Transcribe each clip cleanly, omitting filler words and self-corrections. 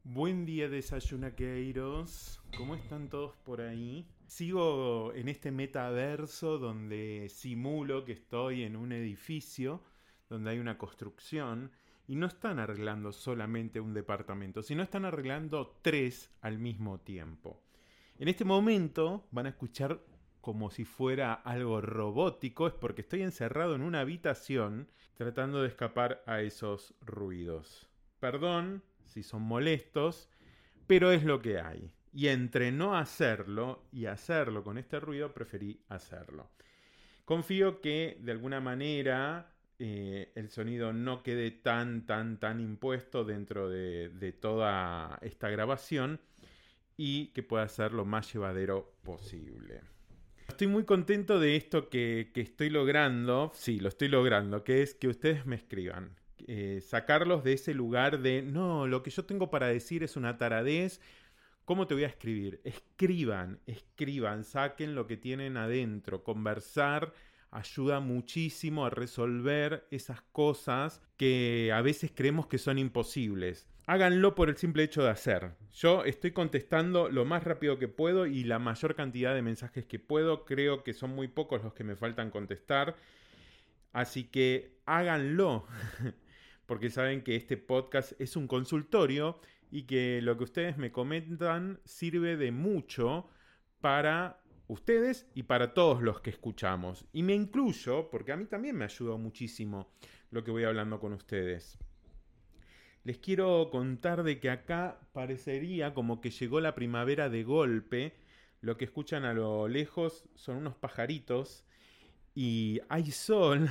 Buen día, desayunaqueiros. ¿Cómo están todos por ahí? Sigo en este metaverso donde simulo que estoy en un edificio donde hay una construcción y no están arreglando solamente un departamento, sino están arreglando tres al mismo tiempo. En este momento van a escuchar como si fuera algo robótico, es porque estoy encerrado en una habitación tratando de escapar a esos ruidos. Perdón si son molestos, pero es lo que hay. Y entre no hacerlo y hacerlo con este ruido, preferí hacerlo. Confío que de alguna manera el sonido no quede tan impuesto dentro de toda esta grabación y que pueda ser lo más llevadero posible. Estoy muy contento de esto que estoy logrando, sí, lo estoy logrando, que es que ustedes me escriban. Sacarlos de ese lugar de, no, lo que yo tengo para decir es una taradez, ¿cómo te voy a escribir? Escriban, saquen lo que tienen adentro, conversar ayuda muchísimo a resolver esas cosas que a veces creemos que son imposibles. Háganlo por el simple hecho de hacer. Yo estoy contestando lo más rápido que puedo y la mayor cantidad de mensajes que puedo. Creo que son muy pocos los que me faltan contestar. Así que háganlo, porque saben que este podcast es un consultorio y que lo que ustedes me comentan sirve de mucho para ustedes y para todos los que escuchamos. Y me incluyo, porque a mí también me ayuda muchísimo lo que voy hablando con ustedes. Les quiero contar de que acá parecería como que llegó la primavera de golpe. Lo que escuchan a lo lejos son unos pajaritos y hay sol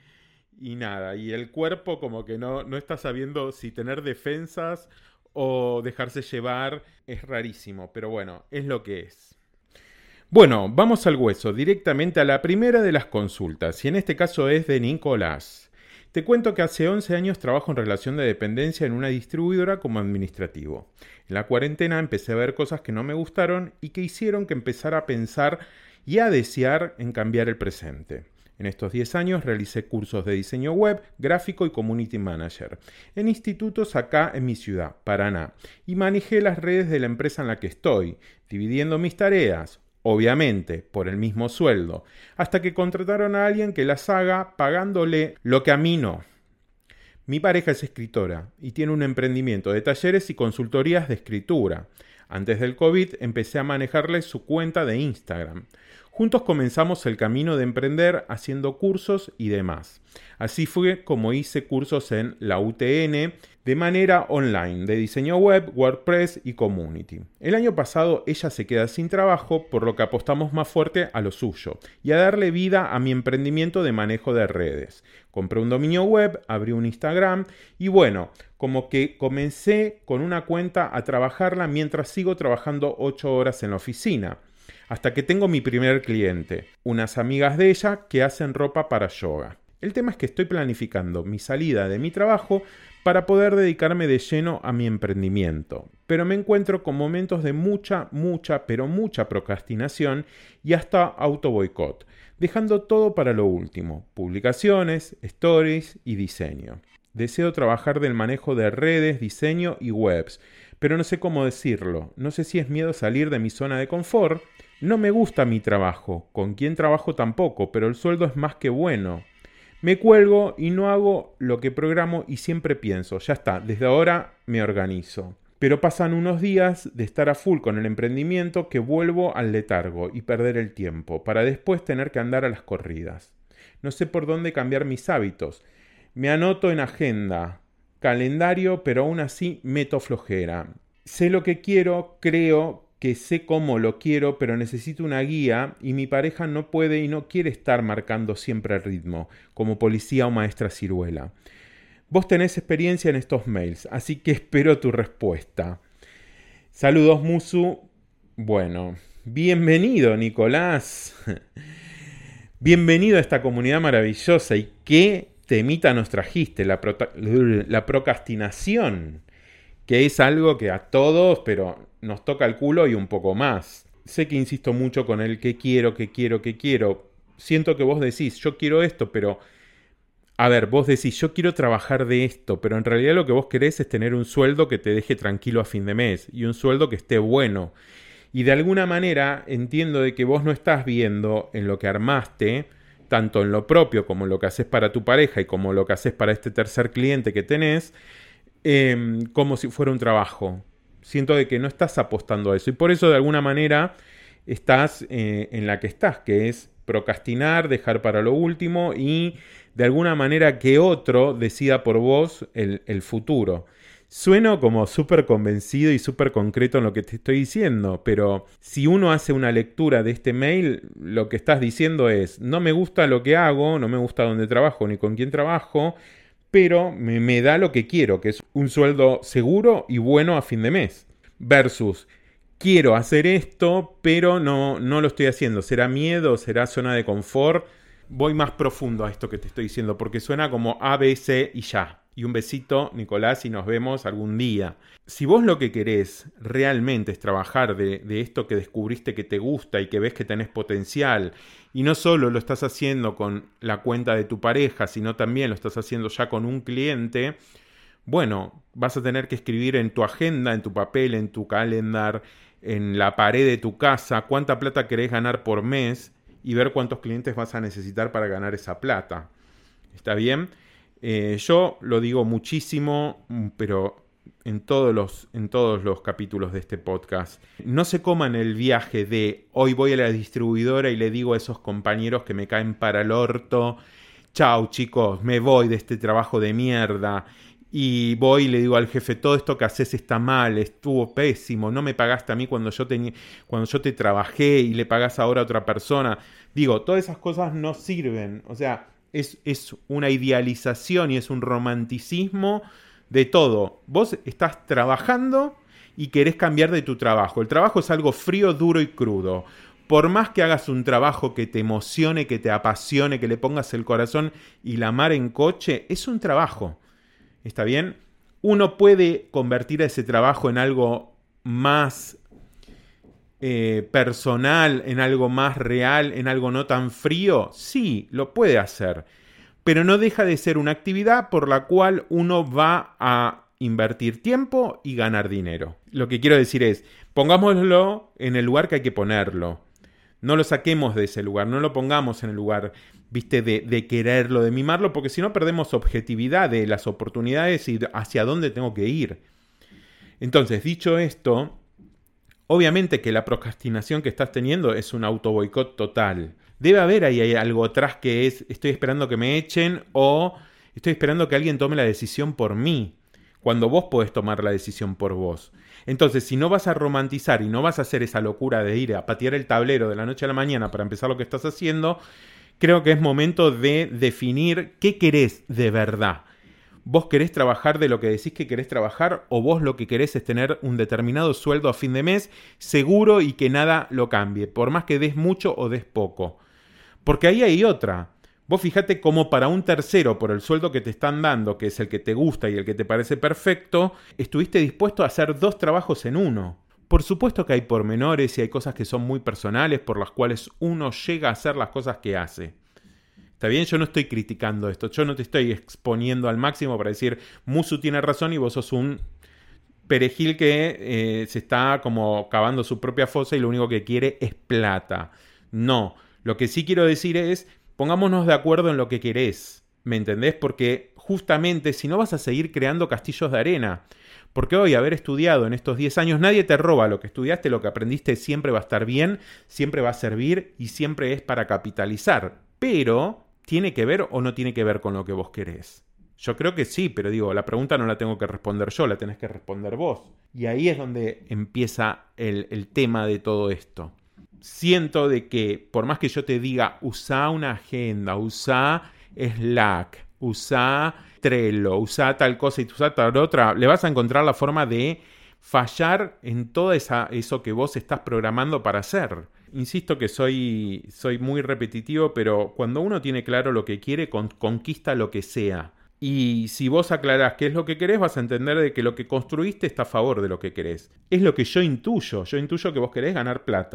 y nada. Y el cuerpo como que no está sabiendo si tener defensas o dejarse llevar. Es rarísimo, pero bueno, es lo que es. Bueno, vamos al hueso, directamente a la primera de las consultas, y en este caso es de Nicolás. Te cuento que hace 11 años trabajo en relación de dependencia en una distribuidora como administrativo. En la cuarentena empecé a ver cosas que no me gustaron y que hicieron que empezara a pensar y a desear en cambiar el presente. En estos 10 años realicé cursos de diseño web, gráfico y community manager en institutos acá en mi ciudad, Paraná, y manejé las redes de la empresa en la que estoy, dividiendo mis tareas, obviamente por el mismo sueldo, hasta que contrataron a alguien que las haga pagándole lo que a mí no. Mi pareja es escritora y tiene un emprendimiento de talleres y consultorías de escritura. Antes del COVID empecé a manejarle su cuenta de Instagram. Juntos comenzamos el camino de emprender haciendo cursos y demás. Así fue como hice cursos en la UTN de manera online de diseño web, WordPress y community. El año pasado ella se queda sin trabajo, por lo que apostamos más fuerte a lo suyo y a darle vida a mi emprendimiento de manejo de redes. Compré un dominio web, abrí un Instagram y bueno, como que comencé con una cuenta a trabajarla mientras sigo trabajando 8 horas en la oficina. Hasta que tengo mi primer cliente, unas amigas de ella que hacen ropa para yoga. El tema es que estoy planificando mi salida de mi trabajo para poder dedicarme de lleno a mi emprendimiento. Pero me encuentro con momentos de mucha procrastinación y hasta autoboicot, dejando todo para lo último, publicaciones, stories y diseño. Deseo trabajar del manejo de redes, diseño y webs, pero no sé cómo decirlo. No sé si es miedo a salir de mi zona de confort. No me gusta mi trabajo, con quien trabajo tampoco, pero el sueldo es más que bueno. Me cuelgo y no hago lo que programo y siempre pienso, ya está, desde ahora me organizo. Pero pasan unos días de estar a full con el emprendimiento que vuelvo al letargo y perder el tiempo, para después tener que andar a las corridas. No sé por dónde cambiar mis hábitos. Me anoto en agenda, calendario, pero aún así meto flojera. Sé lo que quiero, creo que sé cómo lo quiero, pero necesito una guía y mi pareja no puede y no quiere estar marcando siempre el ritmo, como policía o maestra ciruela. Vos tenés experiencia en estos mails, así que espero tu respuesta. Saludos, Musu. Bueno, bienvenido, Nicolás. Bienvenido a esta comunidad maravillosa. ¿Y qué temita nos trajiste? La procrastinación, que es algo que a todos, pero nos toca el culo y un poco más. Sé que insisto mucho con el que quiero. Siento que vos decís, yo quiero esto, pero A ver, vos decís, yo quiero trabajar de esto, pero en realidad lo que vos querés es tener un sueldo que te deje tranquilo a fin de mes y un sueldo que esté bueno. Y de alguna manera entiendo de que vos no estás viendo en lo que armaste, tanto en lo propio como en lo que haces para tu pareja y como lo que haces para este tercer cliente que tenés, como si fuera un trabajo. Siento de que no estás apostando a eso y por eso de alguna manera estás en la que estás, que es procrastinar, dejar para lo último y de alguna manera que otro decida por vos el futuro. Sueno como súper convencido y súper concreto en lo que te estoy diciendo, pero si uno hace una lectura de este mail, lo que estás diciendo es, no me gusta lo que hago, no me gusta dónde trabajo ni con quién trabajo, pero me da lo que quiero, que es un sueldo seguro y bueno a fin de mes. Versus, quiero hacer esto, pero no lo estoy haciendo. ¿Será miedo? ¿Será zona de confort? Voy más profundo a esto que te estoy diciendo, porque suena como A, B, C y ya. Y un besito, Nicolás, y nos vemos algún día. Si vos lo que querés realmente es trabajar de esto que descubriste que te gusta y que ves que tenés potencial, y no solo lo estás haciendo con la cuenta de tu pareja, sino también lo estás haciendo ya con un cliente, bueno, vas a tener que escribir en tu agenda, en tu papel, en tu calendar, en la pared de tu casa, cuánta plata querés ganar por mes y ver cuántos clientes vas a necesitar para ganar esa plata. ¿Está bien? Yo lo digo muchísimo, pero en todos los capítulos de este podcast. No se coman el viaje de hoy voy a la distribuidora y le digo a esos compañeros que me caen para el orto, chau chicos, me voy de este trabajo de mierda. Y voy y le digo al jefe, todo esto que haces está mal, estuvo pésimo, no me pagaste a mí cuando yo te trabajé y le pagás ahora a otra persona. Digo, todas esas cosas no sirven. O sea, es una idealización y es un romanticismo de todo. Vos estás trabajando y querés cambiar de tu trabajo. El trabajo es algo frío, duro y crudo. Por más que hagas un trabajo que te emocione, que te apasione, que le pongas el corazón y la mar en coche, es un trabajo. ¿Está bien? Uno puede convertir ese trabajo en algo más personal, en algo más real, en algo no tan frío. Sí, lo puede hacer. Pero no deja de ser una actividad por la cual uno va a invertir tiempo y ganar dinero. Lo que quiero decir es, pongámoslo en el lugar que hay que ponerlo. No lo saquemos de ese lugar, no lo pongamos en el lugar, viste, de quererlo, de mimarlo, porque si no perdemos objetividad de las oportunidades y hacia dónde tengo que ir. Entonces, dicho esto, obviamente que la procrastinación que estás teniendo es un autoboicot total. Debe haber ahí algo atrás que es, estoy esperando que me echen o estoy esperando que alguien tome la decisión por mí, cuando vos podés tomar la decisión por vos. Entonces, si no vas a romantizar y no vas a hacer esa locura de ir a patear el tablero de la noche a la mañana para empezar lo que estás haciendo, creo que es momento de definir qué querés de verdad. ¿Vos querés trabajar de lo que decís que querés trabajar o vos lo que querés es tener un determinado sueldo a fin de mes seguro y que nada lo cambie, por más que des mucho o des poco? Porque ahí hay otra. Vos fíjate cómo para un tercero, por el sueldo que te están dando, que es el que te gusta y el que te parece perfecto, estuviste dispuesto a hacer 2 trabajos en uno. Por supuesto que hay pormenores y hay cosas que son muy personales por las cuales uno llega a hacer las cosas que hace. ¿Está bien? Yo no estoy criticando esto, yo no te estoy exponiendo al máximo para decir Musu tiene razón y vos sos un perejil que se está como cavando su propia fosa y lo único que quiere es plata. No, lo que sí quiero decir es pongámonos de acuerdo en lo que querés, ¿me entendés? Porque justamente si no vas a seguir creando castillos de arena. Porque hoy haber estudiado en estos 10 años, nadie te roba lo que estudiaste, lo que aprendiste siempre va a estar bien, siempre va a servir y siempre es para capitalizar. Pero, ¿tiene que ver o no tiene que ver con lo que vos querés? Yo creo que sí, pero digo, la pregunta no la tengo que responder yo, la tenés que responder vos. Y ahí es donde empieza el tema de todo esto. Siento de que, por más que yo te diga, usá una agenda, usá Slack, usá Trello, usá tal cosa y usá tal otra, le vas a encontrar la forma de fallar en todo eso que vos estás programando para hacer. Insisto que soy muy repetitivo, pero cuando uno tiene claro lo que quiere, conquista lo que sea. Y si vos aclarás qué es lo que querés, vas a entender de que lo que construiste está a favor de lo que querés. Es lo que yo intuyo que vos querés ganar plata.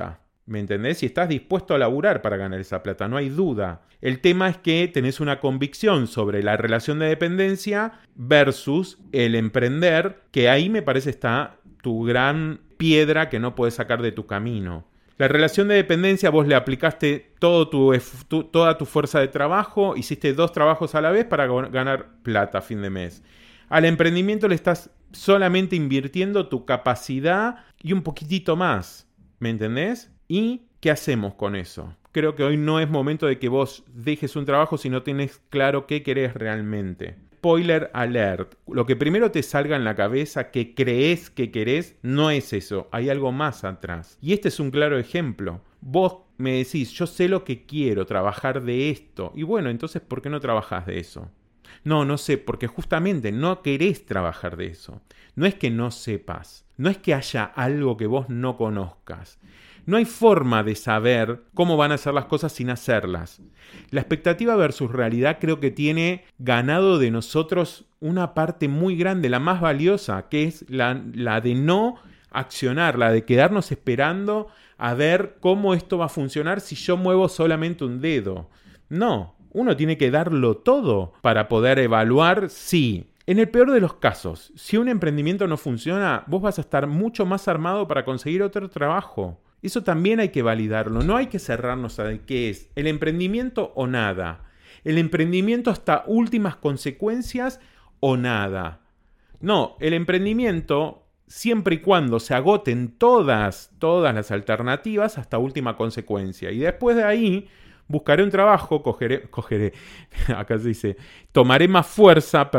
¿Me entendés? Y estás dispuesto a laburar para ganar esa plata, no hay duda. El tema es que tenés una convicción sobre la relación de dependencia versus el emprender, que ahí me parece está tu gran piedra que no puedes sacar de tu camino. La relación de dependencia, vos le aplicaste toda tu fuerza de trabajo, hiciste 2 trabajos a la vez para ganar plata a fin de mes. Al emprendimiento le estás solamente invirtiendo tu capacidad y un poquitito más. ¿Me entendés? ¿Y qué hacemos con eso? Creo que hoy no es momento de que vos dejes un trabajo si no tienes claro qué querés realmente. Spoiler alert. Lo que primero te salga en la cabeza que crees que querés no es eso. Hay algo más atrás. Y este es un claro ejemplo. Vos me decís, yo sé lo que quiero, trabajar de esto. Y bueno, entonces, ¿por qué no trabajás de eso? No sé, porque justamente no querés trabajar de eso. No es que no sepas, no es que haya algo que vos no conozcas. No hay forma de saber cómo van a ser las cosas sin hacerlas. La expectativa versus realidad creo que tiene ganado de nosotros una parte muy grande, la más valiosa, que es la de no accionar, la de quedarnos esperando a ver cómo esto va a funcionar si yo muevo solamente un dedo. No. Uno tiene que darlo todo para poder evaluar si, en el peor de los casos, si un emprendimiento no funciona, vos vas a estar mucho más armado para conseguir otro trabajo. Eso también hay que validarlo. No hay que cerrarnos a qué es el emprendimiento o nada. El emprendimiento hasta últimas consecuencias o nada. No, el emprendimiento, siempre y cuando se agoten todas las alternativas hasta última consecuencia. Y después de ahí buscaré un trabajo, cogeré, acá se dice, tomaré más fuerzas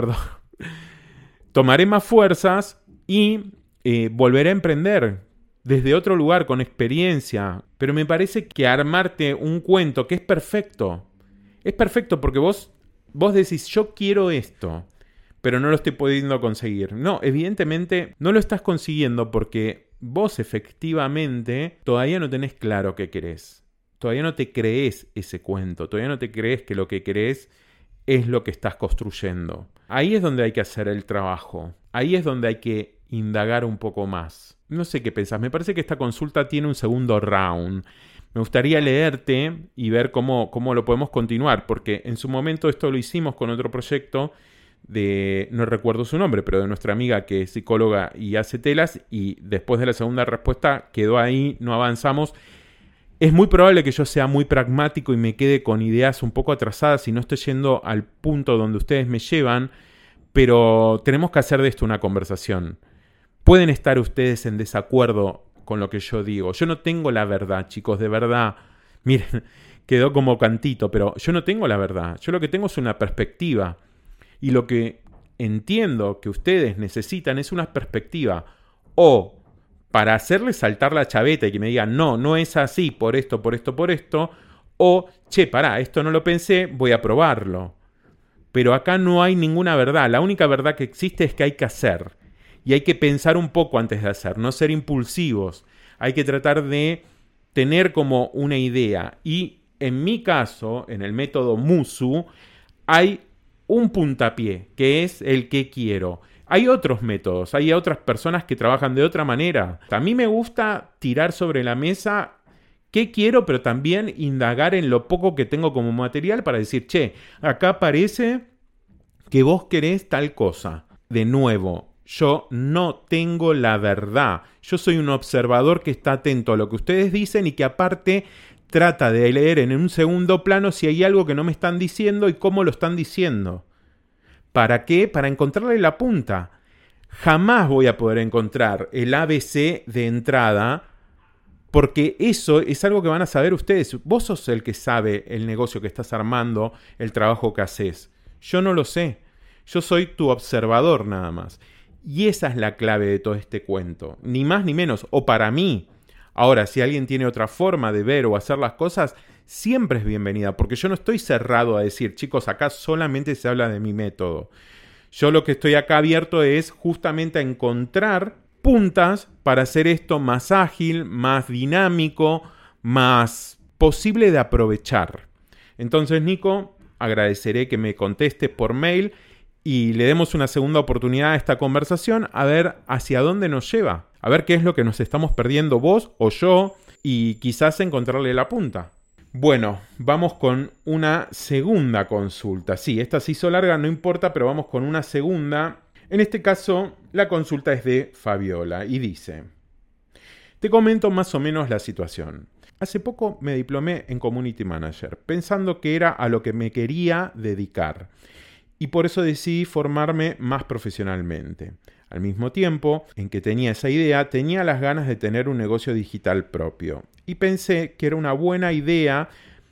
y volveré a emprender desde otro lugar, con experiencia. Pero me parece que armarte un cuento que es perfecto porque vos decís, yo quiero esto, pero no lo estoy pudiendo conseguir. No, evidentemente no lo estás consiguiendo porque vos efectivamente todavía no tenés claro qué querés. Todavía no te crees ese cuento, todavía no te crees que lo que querés es lo que estás construyendo. Ahí es donde hay que hacer el trabajo, ahí es donde hay que indagar un poco más. No sé qué pensás, me parece que esta consulta tiene un segundo round. Me gustaría leerte y ver cómo lo podemos continuar, porque en su momento esto lo hicimos con otro proyecto no recuerdo su nombre, pero de nuestra amiga que es psicóloga y hace telas, y después de la segunda respuesta quedó ahí, no avanzamos. Es muy probable que yo sea muy pragmático y me quede con ideas un poco atrasadas y no estoy yendo al punto donde ustedes me llevan, pero tenemos que hacer de esto una conversación. Pueden estar ustedes en desacuerdo con lo que yo digo. Yo no tengo la verdad, chicos, de verdad. Miren, quedó como cantito, pero yo no tengo la verdad. Yo lo que tengo es una perspectiva. Y lo que entiendo que ustedes necesitan es una perspectiva o para hacerles saltar la chaveta y que me digan, no es así, por esto, o, che, pará, esto no lo pensé, voy a probarlo. Pero acá no hay ninguna verdad, la única verdad que existe es que hay que hacer. Y hay que pensar un poco antes de hacer, no ser impulsivos. Hay que tratar de tener como una idea. Y en mi caso, en el método Musu, hay un puntapié, que es el que quiero. Hay otros métodos, hay otras personas que trabajan de otra manera. A mí me gusta tirar sobre la mesa qué quiero, pero también indagar en lo poco que tengo como material para decir, che, acá parece que vos querés tal cosa. De nuevo, yo no tengo la verdad. Yo soy un observador que está atento a lo que ustedes dicen y que aparte trata de leer en un segundo plano si hay algo que no me están diciendo y cómo lo están diciendo. ¿Para qué? Para encontrarle la punta. Jamás voy a poder encontrar el ABC de entrada porque eso es algo que van a saber ustedes. Vos sos el que sabe el negocio que estás armando, el trabajo que haces. Yo no lo sé. Yo soy tu observador nada más. Y esa es la clave de todo este cuento. Ni más ni menos. O para mí. Ahora, si alguien tiene otra forma de ver o hacer las cosas, siempre es bienvenida, porque yo no estoy cerrado a decir, chicos, acá solamente se habla de mi método. Yo lo que estoy acá abierto es justamente a encontrar puntas para hacer esto más ágil, más dinámico, más posible de aprovechar. Entonces, Nico, agradeceré que me contestes por mail y le demos una segunda oportunidad a esta conversación a ver hacia dónde nos lleva. A ver qué es lo que nos estamos perdiendo vos o yo y quizás encontrarle la punta. Bueno, vamos con una segunda consulta. Sí, esta se hizo larga, no importa, pero vamos con una segunda. En este caso, la consulta es de Fabiola y dice: te comento más o menos la situación. Hace poco me diplomé en Community Manager, pensando que era a lo que me quería dedicar, y por eso decidí formarme más profesionalmente. Al mismo tiempo en que tenía esa idea, tenía las ganas de tener un negocio digital propio, y pensé que era una buena idea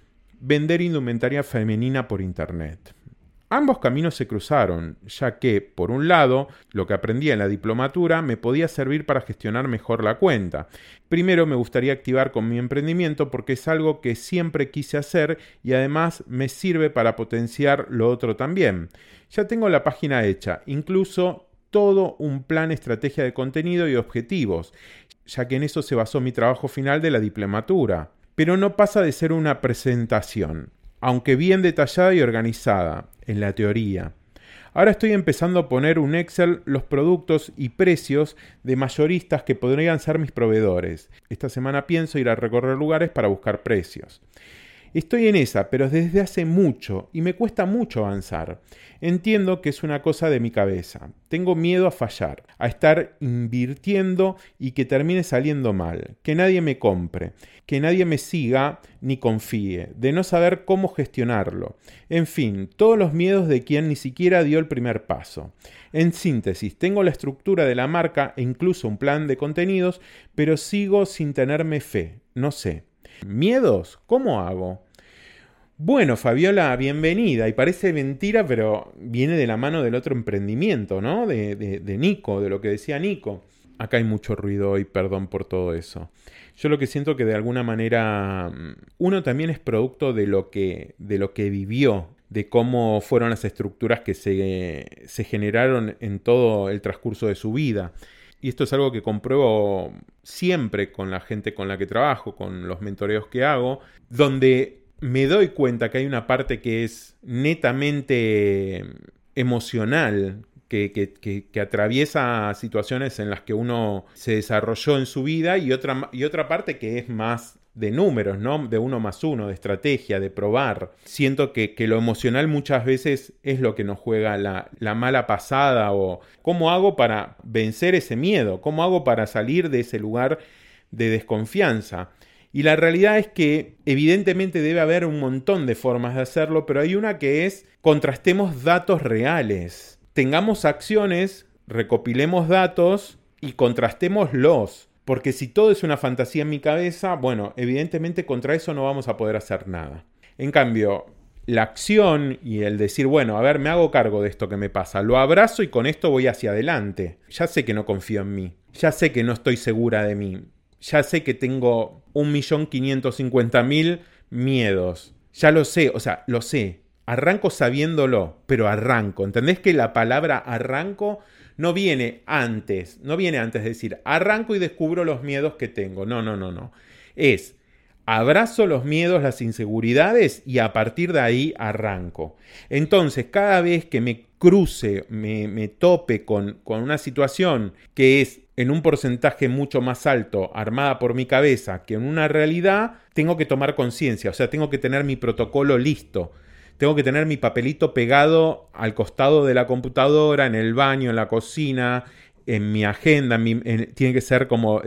vender indumentaria femenina por internet. Ambos caminos se cruzaron, ya que, por un lado, lo que aprendí en la diplomatura me podía servir para gestionar mejor la cuenta. Primero me gustaría activar con mi emprendimiento porque es algo que siempre quise hacer y además me sirve para potenciar lo otro también. Ya tengo la página hecha, incluso todo un plan, estrategia de contenido y objetivos, ya que en eso se basó mi trabajo final de la diplomatura. Pero no pasa de ser una presentación, aunque bien detallada y organizada, en la teoría. Ahora estoy empezando a poner un Excel los productos y precios de mayoristas que podrían ser mis proveedores. Esta semana pienso ir a recorrer lugares para buscar precios. Estoy en esa, pero desde hace mucho y me cuesta mucho avanzar. Entiendo que es una cosa de mi cabeza. Tengo miedo a fallar, a estar invirtiendo y que termine saliendo mal, que nadie me compre, que nadie me siga ni confíe, de no saber cómo gestionarlo. En fin, todos los miedos de quien ni siquiera dio el primer paso. En síntesis, tengo la estructura de la marca e incluso un plan de contenidos, pero sigo sin tenerme fe. No sé. ¿Miedos? ¿Cómo hago? Bueno, Fabiola, bienvenida. Y parece mentira, pero viene de la mano del otro emprendimiento, ¿no? De Nico, de lo que decía Nico. Acá hay mucho ruido hoy, perdón por todo eso. Yo lo que siento que de alguna manera uno también es producto de lo que vivió, de cómo fueron las estructuras que se generaron en todo el transcurso de su vida. Y esto es algo que compruebo siempre con la gente con la que trabajo, con los mentoreos que hago, donde me doy cuenta que hay una parte que es netamente emocional, que atraviesa situaciones en las que uno se desarrolló en su vida y otra parte que es más de números, ¿no? De 1+1, de estrategia, de probar. Siento que lo emocional muchas veces es lo que nos juega la mala pasada o cómo hago para vencer ese miedo, cómo hago para salir de ese lugar de desconfianza. Y la realidad es que evidentemente debe haber un montón de formas de hacerlo, pero hay una que es contrastemos datos reales. Tengamos acciones, recopilemos datos y contrastémoslos. Porque si todo es una fantasía en mi cabeza, bueno, evidentemente contra eso no vamos a poder hacer nada. En cambio, la acción y el decir, bueno, a ver, me hago cargo de esto que me pasa, lo abrazo y con esto voy hacia adelante. Ya sé que no confío en mí, ya sé que no estoy segura de mí, ya sé que tengo 1.550.000 miedos. Ya lo sé, o sea, lo sé. Arranco sabiéndolo, pero arranco. ¿Entendés que la palabra arranco no viene antes de decir arranco y descubro los miedos que tengo? No. Es abrazo los miedos, las inseguridades y a partir de ahí arranco. Entonces, cada vez que me cruce, me tope con una situación que es en un porcentaje mucho más alto armada por mi cabeza que en una realidad, tengo que tomar conciencia, o sea, tengo que tener mi protocolo listo. Tengo que tener mi papelito pegado al costado de la computadora, en el baño, en la cocina, en mi agenda. Tiene que ser como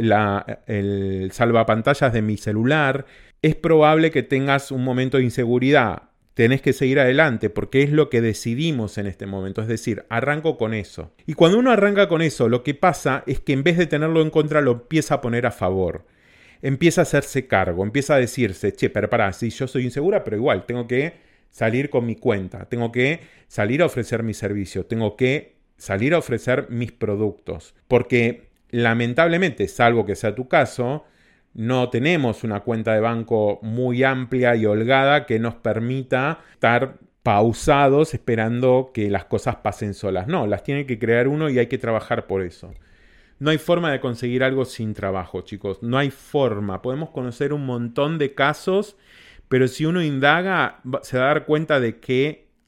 el salvapantallas de mi celular. Es probable que tengas un momento de inseguridad. Tenés que seguir adelante porque es lo que decidimos en este momento. Es decir, arranco con eso. Y cuando uno arranca con eso, lo que pasa es que en vez de tenerlo en contra, lo empieza a poner a favor. Empieza a hacerse cargo. Empieza a decirse, che, pero pará, sí, yo soy insegura, pero igual tengo que salir con mi cuenta, tengo que salir a ofrecer mi servicio, tengo que salir a ofrecer mis productos, porque lamentablemente, salvo que sea tu caso, no tenemos una cuenta de banco muy amplia y holgada que nos permita estar pausados esperando que las cosas pasen solas. No, las tiene que crear uno y hay que trabajar por eso. No hay forma de conseguir algo sin trabajo, chicos, no hay forma. Podemos conocer un montón de casos, pero si uno indaga, se va a dar cuenta de que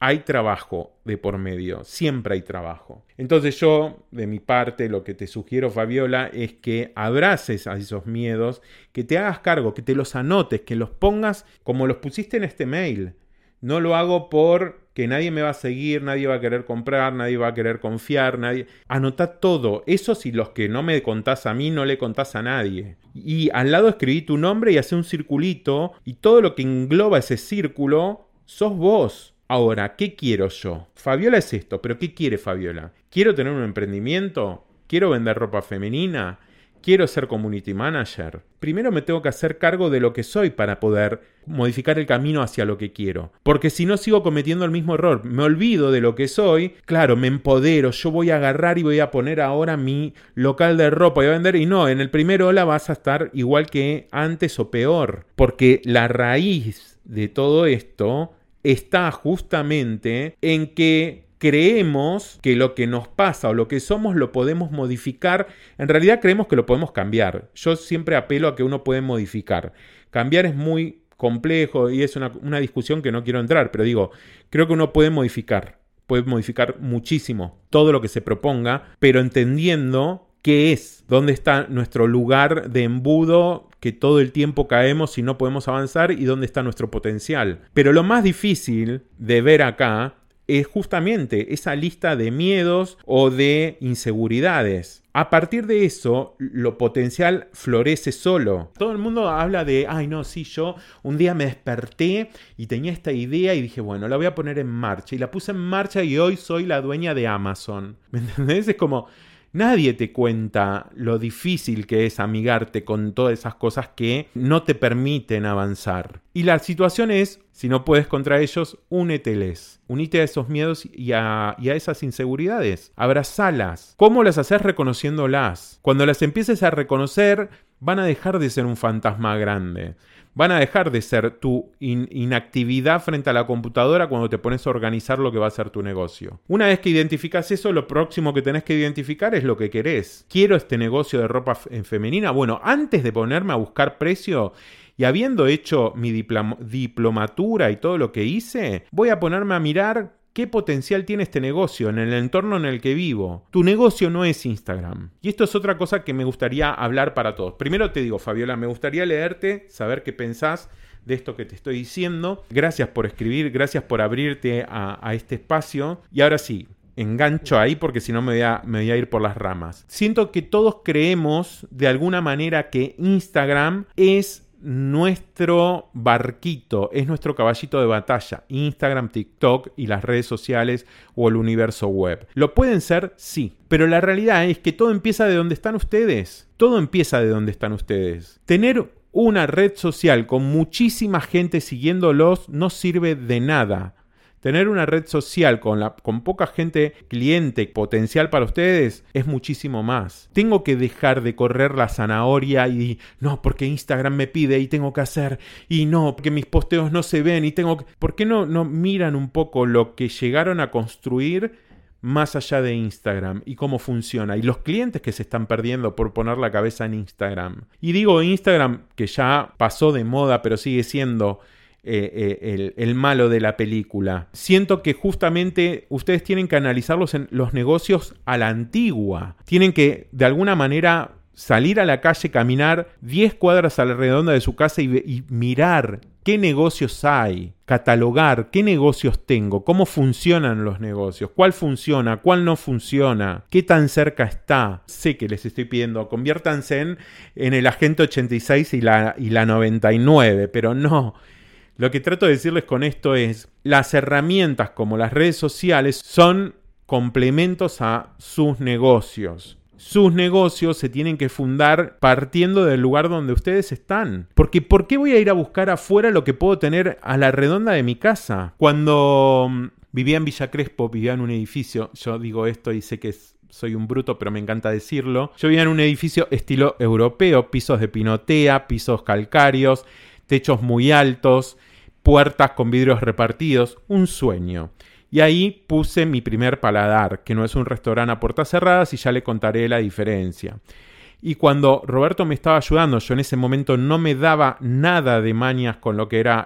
hay trabajo de por medio, siempre hay trabajo. Entonces yo, de mi parte, lo que te sugiero, Fabiola, es que abraces a esos miedos, que te hagas cargo, que te los anotes, que los pongas como los pusiste en este mail. No lo hago porque nadie me va a seguir, nadie va a querer comprar, nadie va a querer confiar, nadie... Anotá todo. Eso si los que no me contás a mí, no le contás a nadie. Y al lado escribí tu nombre y hacé un circulito, y todo lo que engloba ese círculo sos vos. Ahora, ¿qué quiero yo? Fabiola es esto, pero ¿qué quiere Fabiola? ¿Quiero tener un emprendimiento? ¿Quiero vender ropa femenina? ¿Quiero ser community manager? Primero me tengo que hacer cargo de lo que soy para poder modificar el camino hacia lo que quiero. Porque si no sigo cometiendo el mismo error, me olvido de lo que soy, claro, me empodero, yo voy a agarrar y voy a poner ahora mi local de ropa, voy a vender, y no, en el primer hola vas a estar igual que antes o peor. Porque la raíz de todo esto está justamente en que creemos que lo que nos pasa o lo que somos lo podemos modificar. En realidad creemos que lo podemos cambiar. Yo siempre apelo a que uno puede modificar. Cambiar es muy complejo y es una discusión que no quiero entrar, pero digo, creo que uno puede modificar muchísimo todo lo que se proponga, pero entendiendo qué es, dónde está nuestro lugar de embudo que todo el tiempo caemos y no podemos avanzar, y dónde está nuestro potencial. Pero lo más difícil de ver acá es justamente esa lista de miedos o de inseguridades. A partir de eso, lo potencial florece solo. Todo el mundo habla de, ay no, sí, yo un día me desperté y tenía esta idea y dije, bueno, la voy a poner en marcha. Y la puse en marcha y hoy soy la dueña de Amazon. ¿Me entendés? Es como... Nadie te cuenta lo difícil que es amigarte con todas esas cosas que no te permiten avanzar. Y la situación es, si no puedes contra ellos, úneteles. Unite a esos miedos y a esas inseguridades. Abrazalas. ¿Cómo las haces? Reconociéndolas. Cuando las empieces a reconocer, van a dejar de ser un fantasma grande. Van a dejar de ser tu inactividad frente a la computadora cuando te pones a organizar lo que va a ser tu negocio. Una vez que identificas eso, lo próximo que tenés que identificar es lo que querés. ¿Quiero este negocio de ropa femenina? Bueno, antes de ponerme a buscar precio y habiendo hecho mi diplomatura y todo lo que hice, voy a ponerme a mirar ¿qué potencial tiene este negocio en el entorno en el que vivo? Tu negocio no es Instagram. Y esto es otra cosa que me gustaría hablar para todos. Primero te digo, Fabiola, me gustaría leerte, saber qué pensás de esto que te estoy diciendo. Gracias por escribir, gracias por abrirte a este espacio. Y ahora sí, engancho ahí porque si no me voy a ir por las ramas. Siento que todos creemos de alguna manera que Instagram es nuestro barquito, es nuestro caballito de batalla. Instagram, TikTok y las redes sociales o el universo web. ¿Lo pueden ser? Sí. Pero la realidad es que todo empieza de donde están ustedes. Todo empieza de donde están ustedes. Tener una red social con muchísima gente siguiéndolos no sirve de nada. Tener una red social con poca gente cliente potencial para ustedes es muchísimo más. Tengo que dejar de correr la zanahoria y no, porque Instagram me pide y tengo que hacer, y no, porque mis posteos no se ven y tengo que... ¿Por qué no miran un poco lo que llegaron a construir más allá de Instagram y cómo funciona? Y los clientes que se están perdiendo por poner la cabeza en Instagram. Y digo Instagram, que ya pasó de moda, pero sigue siendo... el malo de la película. Siento que justamente ustedes tienen que analizarlos en los negocios a la antigua. Tienen que de alguna manera salir a la calle, caminar 10 cuadras a la redonda de su casa y mirar qué negocios hay, catalogar qué negocios tengo, cómo funcionan los negocios, cuál funciona, cuál no funciona, qué tan cerca está. Sé que les estoy pidiendo, conviértanse en el agente 86 y la 99, pero no. Lo que trato de decirles con esto es, las herramientas como las redes sociales son complementos a sus negocios. Sus negocios se tienen que fundar partiendo del lugar donde ustedes están. Porque ¿por qué voy a ir a buscar afuera lo que puedo tener a la redonda de mi casa? Cuando vivía en Villa Crespo, vivía en un edificio, yo digo esto y sé que soy un bruto, pero me encanta decirlo. Yo vivía en un edificio estilo europeo, pisos de pinotea, pisos calcáreos, techos muy altos, puertas con vidrios repartidos, un sueño. Y ahí puse mi primer paladar, que no es un restaurante a puertas cerradas y ya le contaré la diferencia. Y cuando Roberto me estaba ayudando, yo en ese momento no me daba nada de mañas con lo que era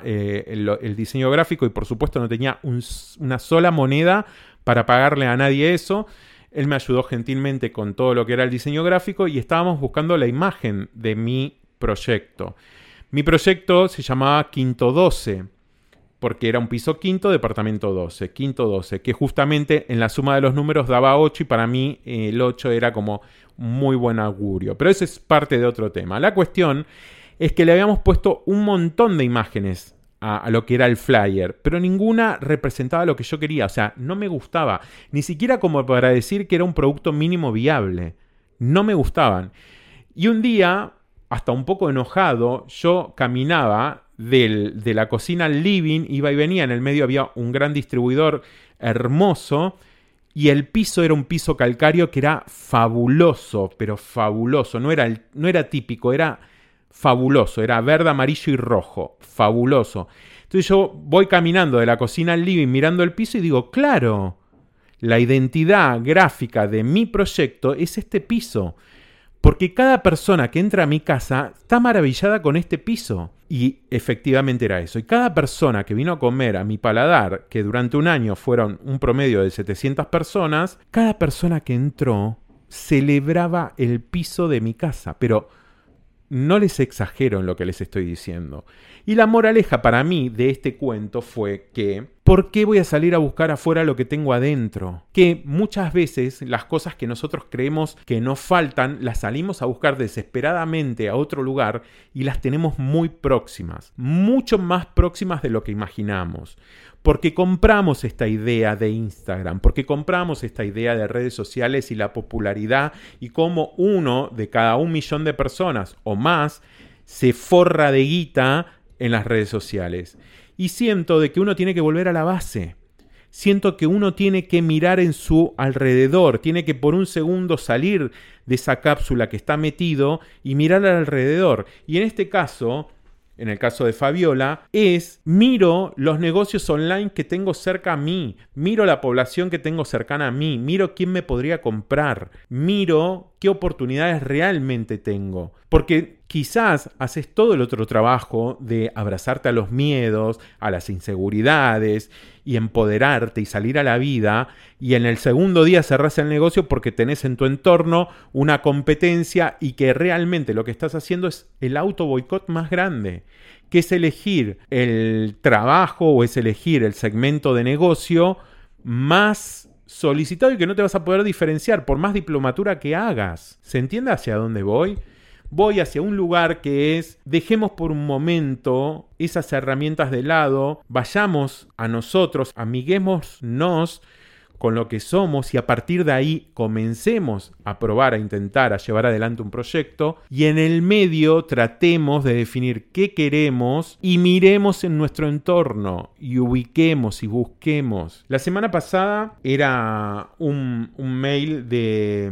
el diseño gráfico y por supuesto no tenía una sola moneda para pagarle a nadie eso. Él me ayudó gentilmente con todo lo que era el diseño gráfico y estábamos buscando la imagen de mi proyecto. Mi proyecto se llamaba Quinto 12, porque era un piso quinto, departamento 12, Quinto 12, que justamente en la suma de los números daba 8 y para mí el 8 era como muy buen augurio. Pero eso es parte de otro tema. La cuestión es que le habíamos puesto un montón de imágenes a lo que era el flyer, pero ninguna representaba lo que yo quería, o sea, no me gustaba, ni siquiera como para decir que era un producto mínimo viable, no me gustaban. Y un día, hasta un poco enojado, yo caminaba de la cocina al living, iba y venía, en el medio había un gran distribuidor hermoso, y el piso era un piso calcáreo que era fabuloso, pero fabuloso, no era típico, era fabuloso, era verde, amarillo y rojo, fabuloso. Entonces yo voy caminando de la cocina al living mirando el piso y digo, claro, la identidad gráfica de mi proyecto es este piso, porque cada persona que entra a mi casa está maravillada con este piso. Y efectivamente era eso. Y cada persona que vino a comer a mi paladar, que durante un año fueron un promedio de 700 personas, cada persona que entró celebraba el piso de mi casa, pero no les exagero en lo que les estoy diciendo. Y la moraleja para mí de este cuento fue que ¿por qué voy a salir a buscar afuera lo que tengo adentro? Que muchas veces las cosas que nosotros creemos que nos faltan, las salimos a buscar desesperadamente a otro lugar y las tenemos muy próximas, mucho más próximas de lo que imaginamos. Porque compramos esta idea de Instagram, porque compramos esta idea de redes sociales y la popularidad y cómo uno de cada 1 millón de personas o más se forra de guita en las redes sociales. Y siento de que uno tiene que volver a la base. Siento que uno tiene que mirar en su alrededor, tiene que por un segundo salir de esa cápsula que está metido y mirar alrededor. Y en este caso, en el caso de Fabiola, miro los negocios online que tengo cerca a mí, miro la población que tengo cercana a mí, miro quién me podría comprar, miro qué oportunidades realmente tengo. Porque quizás haces todo el otro trabajo de abrazarte a los miedos, a las inseguridades y empoderarte y salir a la vida, y en el segundo día cerrás el negocio porque tenés en tu entorno una competencia y que realmente lo que estás haciendo es el auto boicot más grande, que es elegir el trabajo o es elegir el segmento de negocio más solicitado y que no te vas a poder diferenciar por más diplomatura que hagas. ¿Se entiende hacia dónde voy? Voy hacia un lugar que es, dejemos por un momento esas herramientas de lado, vayamos a nosotros, amiguémonos con lo que somos y a partir de ahí comencemos a probar, a intentar, a llevar adelante un proyecto y en el medio tratemos de definir qué queremos y miremos en nuestro entorno y ubiquemos y busquemos. La semana pasada era un mail de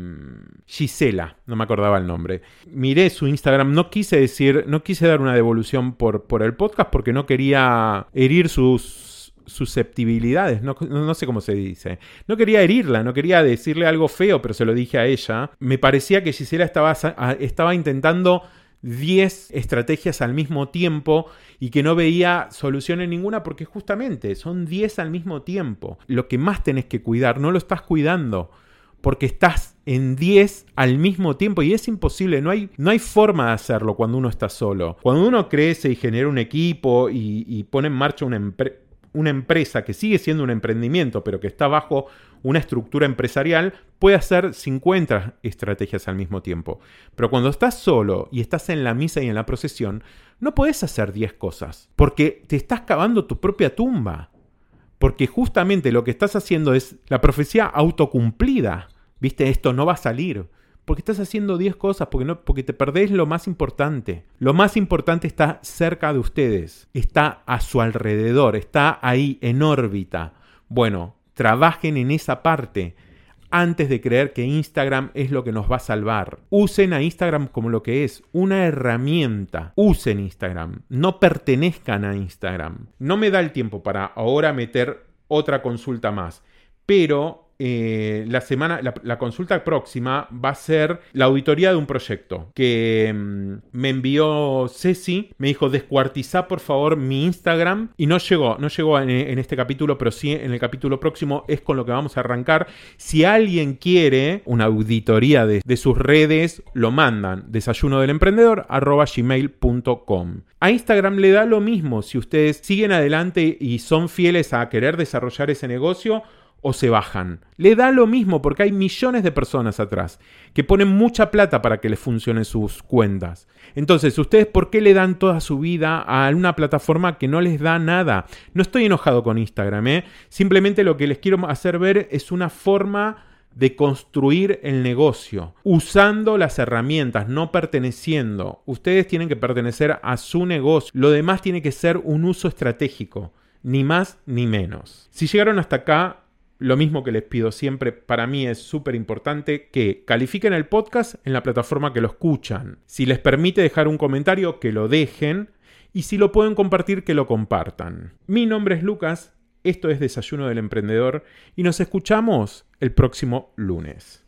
Gisela, no me acordaba el nombre. Miré su Instagram, no quise dar una devolución por el podcast porque no quería herir sus susceptibilidades, no sé cómo se dice. No quería herirla, no quería decirle algo feo, pero se lo dije a ella. Me parecía que Gisela estaba intentando 10 estrategias al mismo tiempo y que no veía solución en ninguna porque justamente son 10 al mismo tiempo. Lo que más tenés que cuidar, no lo estás cuidando porque estás en 10 al mismo tiempo y es imposible, no hay forma de hacerlo cuando uno está solo. Cuando uno crece y genera un equipo y pone en marcha una empresa que sigue siendo un emprendimiento, pero que está bajo una estructura empresarial, puede hacer 50 estrategias al mismo tiempo. Pero cuando estás solo y estás en la misa y en la procesión, no podés hacer 10 cosas, porque te estás cavando tu propia tumba. Porque justamente lo que estás haciendo es la profecía autocumplida. ¿Viste? Esto no va a salir. Porque estás haciendo 10 cosas, porque te perdés lo más importante. Lo más importante está cerca de ustedes, está a su alrededor, está ahí en órbita. Bueno, trabajen en esa parte antes de creer que Instagram es lo que nos va a salvar. Usen a Instagram como lo que es, una herramienta. Usen Instagram, no pertenezcan a Instagram. No me da el tiempo para ahora meter otra consulta más, pero la consulta próxima va a ser la auditoría de un proyecto que me envió Ceci. Me dijo, descuartizá por favor mi Instagram. Y no llegó en este capítulo, pero sí en el capítulo próximo es con lo que vamos a arrancar. Si alguien quiere una auditoría de sus redes, lo mandan desayunodelemprendedor@gmail.com. A Instagram le da lo mismo si ustedes siguen adelante y son fieles a querer desarrollar ese negocio o se bajan. Le da lo mismo porque hay millones de personas atrás que ponen mucha plata para que les funcionen sus cuentas. Entonces, ¿ustedes por qué le dan toda su vida a una plataforma que no les da nada? No estoy enojado con Instagram, ¿eh? Simplemente lo que les quiero hacer ver es una forma de construir el negocio, usando las herramientas, no perteneciendo. Ustedes tienen que pertenecer a su negocio. Lo demás tiene que ser un uso estratégico, ni más ni menos. Si llegaron hasta acá, lo mismo que les pido siempre, para mí es súper importante que califiquen el podcast en la plataforma que lo escuchan. Si les permite dejar un comentario, que lo dejen. Y si lo pueden compartir, que lo compartan. Mi nombre es Lucas. Esto es Desayuno del Emprendedor y nos escuchamos el próximo lunes.